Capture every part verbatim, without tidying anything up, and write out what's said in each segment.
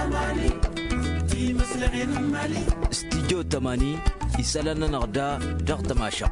استديو تماني يسألنا نغدا دغ تماشق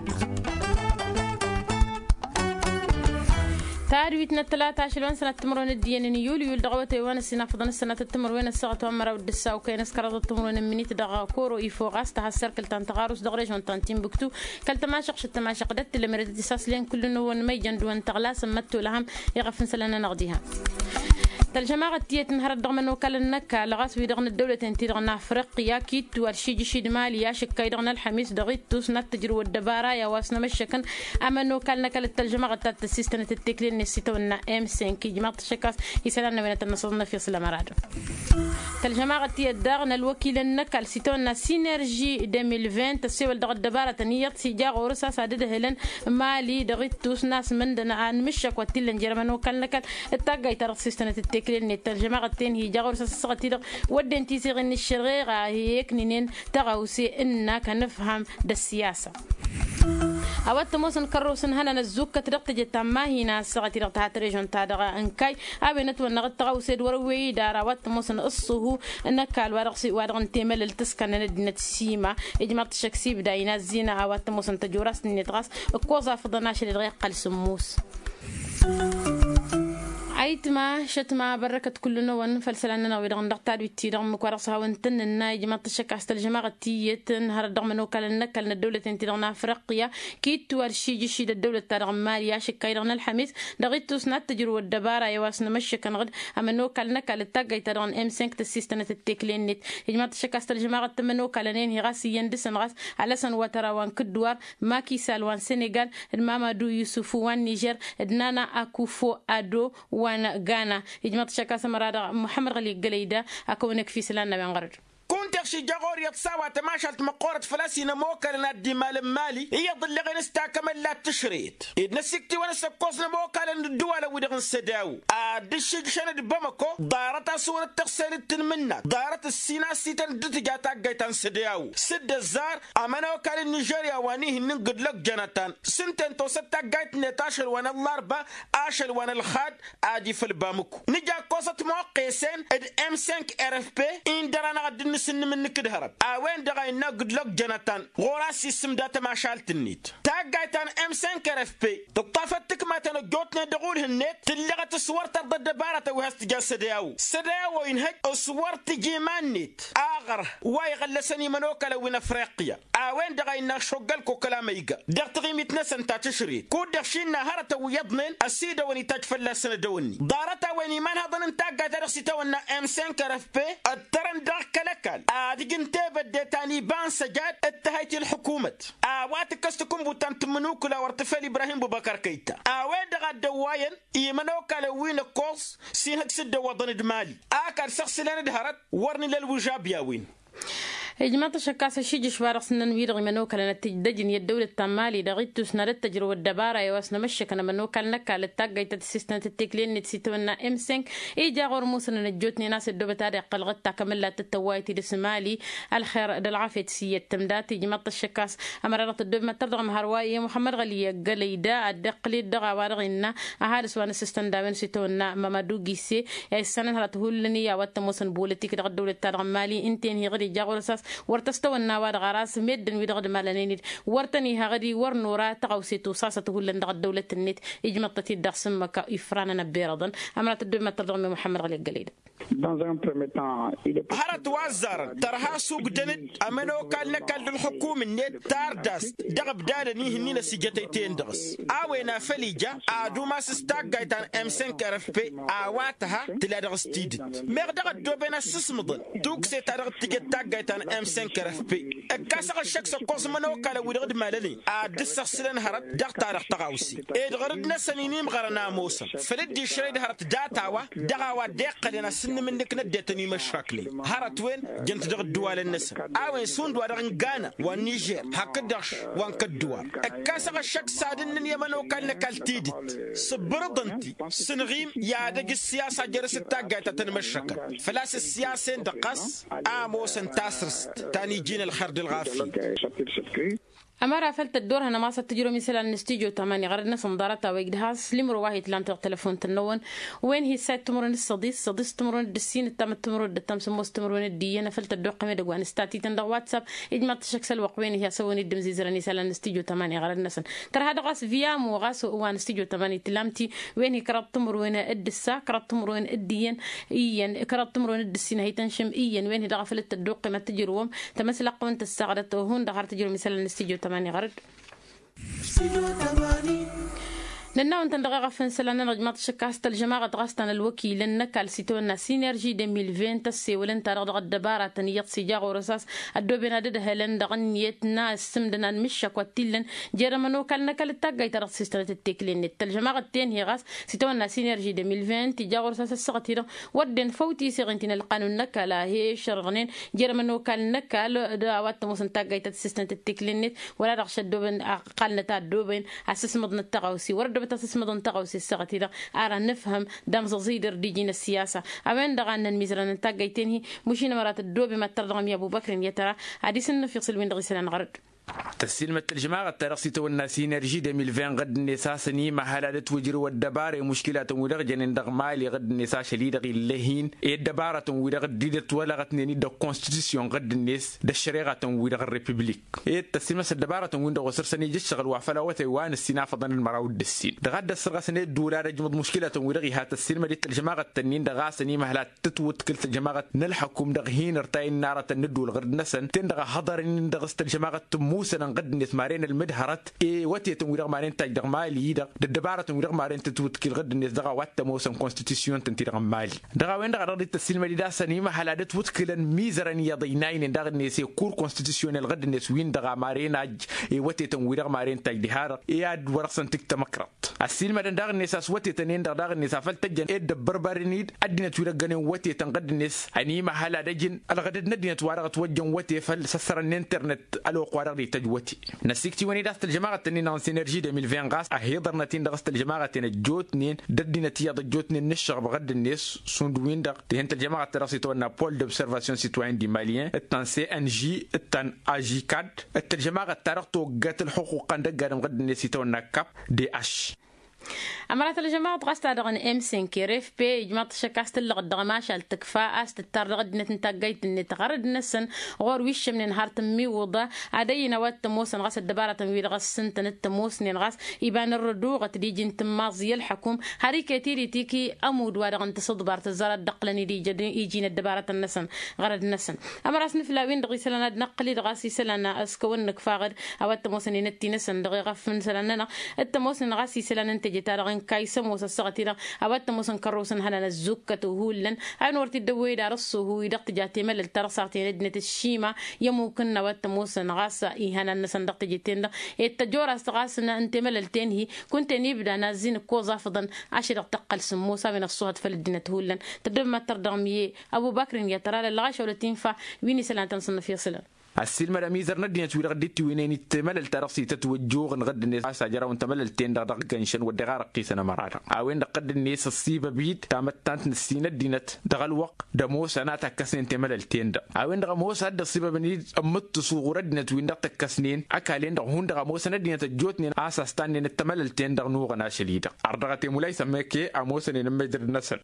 تارويتنا الثلاثة عشرين سنة تمرون الدين يوليو الدعوة وانا السنة فضل السنة تمر وين الساعة ومرة ودسا وكاين سكرات التمرون منيت دغا كورو يفوغاس تهسر كل تنتغارس دغريج وانتانتين بكتو كل تماشق شت تماشق دت اللي مرد دساس لين كل نون ميجن دون تغلاس متو لهم يغفن سلنا نغديها الجماعة تيت نهار الضغمن وكال النكا لغاس في دغن الدولة انتي دغن أفريقيا كيت ورشي جشي دمالي شكاي دغن الحميس دغيت توس نتجرو الدبارة يا واسنا مشكن أما نو كال نكال الترجمة تات السيستنة التكلين نسيتونا ام سين كي جماعة الشكاس يسالنا وين تنصدنا في صلة مراد الجماعة تيت دغن الوكيل النكال سيتونا سينرجي ألفين وعشرين تسوي دغ الدبارة تنيت سيجا غورسا سادد هلن مالي دغيت توس ناس من دنا عن مشك وتيلن جرمانو كال نكال التاجي ترى السيستنة التكلين لأن الترجمة قتين هي جاور سسقتي ودن تيسير إن الشريرة هيك نين تغوسي إننا كنفهم ده السياسة أود موسن كروسن هنا نزوك كترقت جت ما هنا سقتي رقتها تريجون تادغا إنكاي أبي نتو نغت تغوسي دروي دارا أود موسن قصه إنك الورقسي وارغن تيمل التسكن ندنة السيما إجماع الشخصي بداينا زينة أود موسن تجورس نتغاس كوزا فضناش للغيق قل سموس عيتما شتما بركة كل نوع فلسلنا ويرغن دقتار ويتيرغ مكورسها وانتن النايج ما تشك أستل جماعة تيتن هر الدغم نوكال النكال الدولة انتدغنا أفريقيا كيت ورشي جشي الدولة تارغ ماليا شكايرغن الحميس دغيتو سنات تجرو الدبارة يواسنا مشك نغد أما نوكال نكال التاقاي تارغن ام خمسة تسيستنة التكلين نت إجماع تشك أستل جماعة تم نوكال نين هغاسي يندسن غاس على سن وترا وان كدوار ماكي سال وان سنغال المامادو يوسف وان نيجر دنانا أكوفو أدو وان غانا إجماع شكا سمرا محمد غلي قليدا أكونك في سلانة من غرد كنت شي جاغور يتصاوى تماشلت مقورة فلاسينا موكلنا دي مال مالي هي ضل غير استاكمل لا تشريت نسكتي وانا سكوسنا موكلنا الدول ودغن سداو ادشي شند بمكو دارت صورة تغسل منا دارت السينا سيتن دتجاتا غيتان سداو سد الزار امانو كان نيجيريا وانيه نقد لك جنتان سنتن تو ستا غيت نتاشر وانا الاربع اشل وانا الخاد ادي في البامكو نجا كوسط موقيسين ام خمسة ار اف بي ان درانا غد سن من كده هرب اوين دغاي نقد لك جنتان غورا سيستم داتا ما شالت النيت تاغايتان ام خمسة ار اف بي تطافتك ما تنجوتنا دغول النت تلغت صور ترد دبارة وهست جسدياو سداو ينهج صور تجي مانيت اغر واي غلسني منوكا لو افريقيا اوين دغاي نشغل كو كلام يقا دغتغي متنسن تا تشري كو دخشينا هرتا ويضنن السيده وني تجفل دوني دارتا وين من هضن تاغا درسيتا ونا ام خمسة ار اف بي الترن دغ أديكن تبدأ تاني بان سجاد اتهايت الحكومة أوات كستكم بوتانت منوك لا ورتفال إبراهيم بوبكر كيتا أوين دغاد دواين يمنوك لوين الكوز سينك سد وطن دمالي أكار شخص لنا دهرت ورني للوجاب ياوين إجماع شكاسة شيء شوارق سنن ويرغ منوكل نتجدجن الدولة التمالي دغيت تسنر التجربة الدبارة يواسنا مشكنا منوكل نكال التاقيت السيستم التكلين نتسيتونا ام خمسة إيجا غور موسنا نجوتني ناس الدوبة تاريخ قلغتا كملا تتوايتي دسمالي الخير دالعافية تسية تمدات إجماع الشكاس أمرارة الدوبة ترضغ مهرواي محمد غلي قليدا الدقلي الدغا وارغينا أهارس وانا سيستم دامن سيتونا مامادو جيسي السنة هلتهولني يا وات موسن بولتيك دغ الدولة تارغ مالي انتين هي غري جاغور ساس ورتستوى النوار غراس مدن ويدغد مالنينيد ورتني هغدي ورنورا تغوسيتو ساسته لندغ الدولة النت إجماع تتيد سمك إفرانا بيرضا أمرات الدوبة ترضغ محمد غلي قليدا هرت وزر ترها سوق دند أمنو كان نكال الحكومة النت تاردس دغب دارني هنينا سجتين درس أوينا فليجا أدو ما سستاق جايتان ام خمسة ار اف بي أواتها تلادغ ستيدت مغدغ الدوبة سسمضل دوك سيتارغ تجتاق جايتان ام خمسة ار اف بي كاسغ الشخص قوس منو كالا ويدغد مالني أدس سلن هرت دغ تارغ تغاوسي إدغرد نسنينيم غرنا موسى فلدي شريد هرت داتاوا دغاوا ديق سن منك ندتني مشاكلي هرت وين جنت دغ الدوال النسر اوين سون دوار غانا والنيجر هكدش وان كدوار كاسغ الشك سادن يمنو كان كالتيدت صبرضنتي سنغيم يا دغ السياسه جرست تاغايتا تنمشك فلاس السياسه دقص اموس تاسرس تاني جين الخرد الغافي أمارا فلت الدور هنا ما ستجرو مثلا نستيجو تمانية غير الناس مدارتها ويقدها سليم رواهي تلانتق تلفون تنون وين هي سات تمرون الصديس صديس تمرون الدسين التام تمرون الدتام سموس تمرون الدينا فلت الدور قميد وان استاتي تندق واتساب إجمع تشكسل وقوين هي سووني الدمزي زرني سلا نستيجو تمانية غير الناس كر هذا غاس فيام وغاس وان استيجو تمانية تلامتي وين هي كرات تمرون الدسا كرات تمرون الدين إيان كرات تمرون الدسين هي تنشم إيان وين هي دغ فلت الدور قمة تجروم تمثل قوانت السعرة وهون دغار تجرو مثلا نستيجو تمانية غرد لأنه أنت دقيقة فنسلنا نجمات شكاست الجماعة غاستنا الوكيل لأنك السيتونا سينرجي دميل فين تسي ولن ترى الدبارة تنيط سجاق ورصاص الدوبنا ددها لن دغنيتنا السمدنا المشك والتلن جرمانو كلنا كالتاقاي ترى سيسترات التكلين الجماعة التين هي غاس سيتونا سينرجي دميل فين تجاق ورصاص السغتيرة ودن فوتي سيغنتين القانون نكالا هي شرغنين جرمانو كالنا كال دعوات موسن تاقاي تسيسترات التكلين ولا رغش الدوبن قالنا تا الدوبن أساس مضن التغوسي ورد تسس مدن تغوسي السغتيرة أرى نفهم دم زيدر ديجين السياسة أوين دغان الميزران نتاقايتين هي مشينا مرات الدوبي ما ترضغم يا أبو بكر يترى عديس النفيق سلوين دغيسلان غرد تسليم الترجمة الترقصي والناس سينرجي دميل فين غد النساء سني محلات توجر والدبار مشكلات ودغ جنين دغ مالي غد النساء شديد اللهين الدبارة ودغ ديدت ولا غتني د كونستيتيوشن غد الناس د الشريعة ودغ الريبوبليك التسليم الدبارة ودغ وسر سني جشغل وفلا وثوان السنا فضل المراود السين دغد السرقة سني الدولار جمد مشكلة ودغ هات التسليم دي الترجمة التنين دغ سني محلات تتوت كل الجماعة نلحكم دغ هين ارتاي النار تندول غد نسن تندغ حضر دغ الجماعة موسى نقد نسمارين المدهرت إيه وتي تنوير مارين تاجر مالي ده الدبارة تنوير مارين تتوتكل غد الناس دغا وات موسم كونستيتيوشن تنتير مالي دغا وين دغا رد التسليم دي داسني ما حلا توتكل ميزرن يضيناين دغ الناس كور كونستيتيوشن غد الناس وين دغا مارين اج إيه وتي تنوير مارين تاجدهار إيه اد ورسن تك تمكرت السلم دغ الناس وتي تنين دغ الناس فلتجن إيه دبربرنيد ادنا تويرغن وتي تنقد الناس اني ما حلا دجن الغد ندنا توارغ توجن وتي فلسسر الانترنت الو قوارغ تجوتي نسيكتي وني داست الجماعة تنين سينرجي دميل فين غاس أهيضر نتين داست الجماعة تن الجوتنين ددي نتيا الجوتنين نشر بغد الناس سوندوين دق تهنت الجماعة تراسي تونا بول دوبسيرفاسيون سيتوين دي ماليين التان سي ان جي التان اجي كاد الجماعة ترقتو قات الحقوق عندك قادم غد الناس تونا كاب دي اش أمرات الجماعة غاست دغن إم سينكي ريف بي جماعة شكاست اللي غد غماش التكفاء است الترغد نتنتاقيت نتغرد نسن غور ويش من نهار تمي وضع عدي نوات تموسن غاس الدبارة تمويل غاس سنت نتموس نغاس يبان الردوغة تديجي تمازي الحكوم هاري كتيري تيكي أمود وادغن تصدبار تزارة دقلني دي جدين يجينا الدبارة النسن غرد النسن أمراس نفلاوين دغي سلنا نقلي دغاسي سلنا أسكون نكفاغد أوات تموسن نتي نسن دغي غف من سلنا التموسن غاسي سلنا نتجي تارغن كايسة موسى الصغتيرة أبات موسى كروسن هنا الزكة وهولن أنا ورتي الدوي دارسه هو يدق جاتي مل الترصاتي ندنة الشيمة يمكن نوات موسى غاسة إهنا النسن دق جتين التجورة استغاسنا أنت مل تنهي كنت نبدأ نازين كوزا فضن عشر تقل سموسى من الصهد فلدنة هولن تدب ما تردمي أبو بكر يترى الغاشة ولا تنفع ويني سلان تنصن في صلة السلم الأميزر ندينا تقول غديت وينين التمل الترصي تتوجه غد الناس عساجرا وانتمل التين دغ جنشن ودغار قيسنا مرارا أوين دقد الناس الصيبة بيد تامت تانت نسينا دينت دغ الوق دموس أنا تكسنين تمل التين دا أوين دغ موس هاد الصيبة بنيد أمت صغور دينا توين دغ تكسنين أكالين دغ هون دغ موس ندينا تجوتنين أساستان التمل التين دغ نوغنا شديدة أردغتي مولاي سميكي أموس نمجر النسل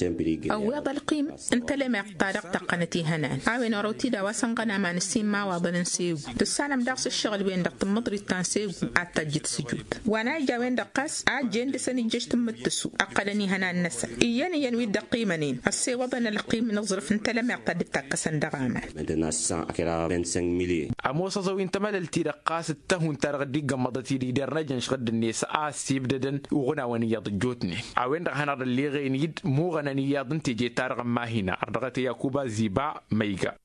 أو هذا القيم أنت لما يقترق تقنتي هنان أوين روتي دا وسنقنا ما نسيم وضن سيو تسالم داس الشغل وين دق مضري تنسيو أتجت سجود وانا جاوين دقاس أجين دسني جشت متسو أقلني هنا النسل إياني ينوي دقيمنين السي وضن القيم نظرف انت لما يقتد تقسن دغامل مدنا سان أكرا بنسن ملي أموس زوين تمل التيرقاس التهون ترغدي قمضتي دي درنجن شغد الناس آسيب ددن وغنا ونياض جوتني أوين دغنا اللي غينيد مو غنا نياض تجي تارغ ما هنا أردغتي ياكوبا زيبا ميغا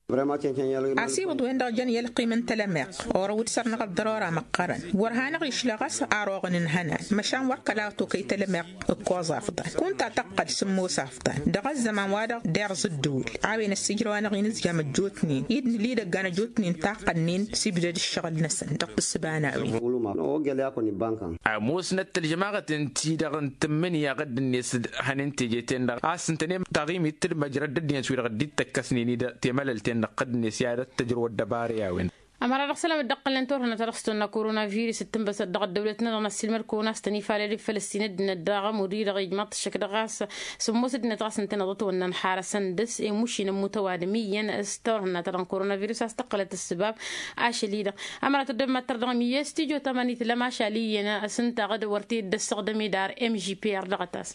أسيب وين دغجن يلقي من تلمق أورود سرنا الضرورة مقرن ورهانا غيش لغاس أروغن هنا مشان وكلاوتو كي تلمق الكوز أفضل كنت أتقل سموس أفضل دغ الزمان وادغ دارز الدول عاوين السجروانا غينز جام جوتني يدن لي دغانا جوتني تاقنين سيبدأ الشغل نسن دق السباناوي أموس نت الجماعة تنتي دغن تمني يا غد الناس هننتي جيتين دغ أسنتني تغيمي تل مجرد الدنيا شوي غدي تكسنيني دا تملل تين قد نسيارة تجربة دباري أوين أمر رسالة الدقة لنتور هنا ترخصتنا كورونا فيروس التنبس الدقة دولتنا رنا السلمر كوناس تنيفا لدي فلسطين دنا الداغة مريرة غيجمات الشكل غاس سموس دنا تغاس نتنا ضطو ونن نحارة سندس مشينا متوادميا استور هنا تران كورونا فيروس استقلت السباب عاشليدا أمر تدم ما تردغم يستيجو تماني تلما شالينا سنتا غد ورتي دستخدمي دار ام جي بي ار دغتاس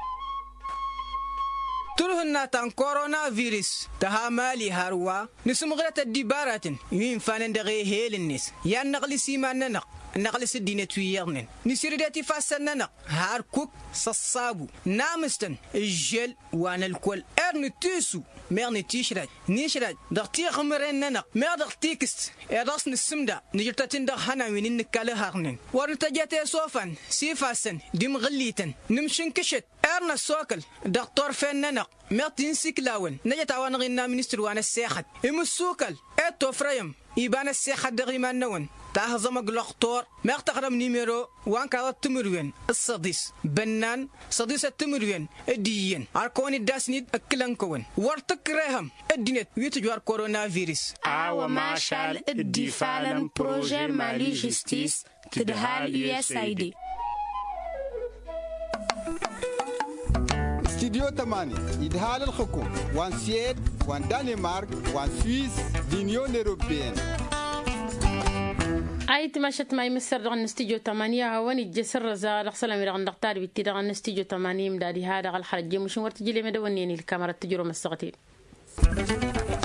تلهن تان كورونا فيروس تهامالي هاروا نسمغلة الدبارات يين فانن دغي هيل الناس يا نغلي سيما ننق نغلي سدينة تويرنن نسير داتي فاسن ننق هار كوك صصابو نامستن الجل وانا الكل ارن تيسو ميرني تيشرات نيشرات دغتي غمرين ننق مير دغتيكست ادرس نسمدا نجرتاتين دغ هنا وين نكالي هارنن ورنتجاتي صوفان سيفاسن ديم غليتن نمشن كشت ارنا السوكل دكتور فين ننق ميرتين سيكلاون نجت وانا غينا منستر وانا السيخت ام السوكل اتو فريم يبان السيخت دغي ما نون تاهزم غلقطور ميرتقرم نيميرو وان كارا تمروين الصديس بنان صديس التمروين الديين اركوني داسنيد اكلان كون ورتك ريهم الدينت ويتجوار كورونا فيروس او ماشال الدفالم بروجي مالي جستيس تدهال يو اس اي دي استديو تماني يدهال الحكوم وان سيد وان دنمارك وان سويس دينيون اوروبيين أي تمشت ما يمسر رغن استيجو تمانية هوني جسر زار رخصلا رغن دكتور بيتي رغن استيجو تمانية مداري هذا الحرج مش ورتجي لي مدونيني الكاميرا تجرو مستغتين